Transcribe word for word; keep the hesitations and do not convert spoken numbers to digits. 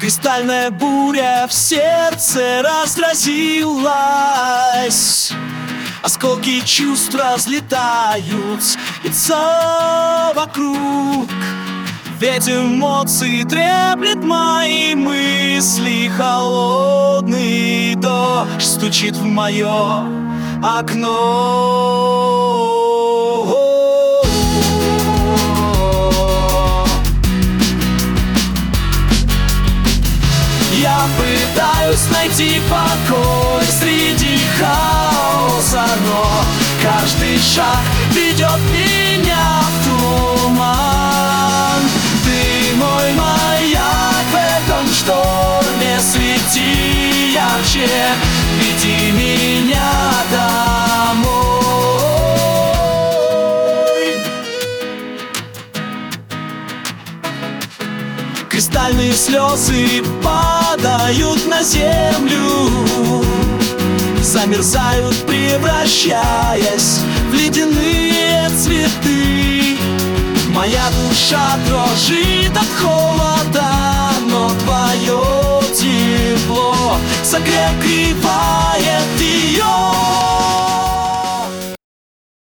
Кристальная буря в сердце разразилась, осколки чувств разлетаются вокруг. Ведь эмоции треплет мои мысли, холодный дождь стучит в мое окно. Я пытаюсь найти покой среди хаоса, но каждый шаг ведет меня в туман. Ты мой маяк в этом шторме, свети ярче, веди меня домой. Кристальные слезы падают на землю, замерзают, превращаясь в ледяные цветы. Моя душа дрожит от холода, но твое тепло согревает.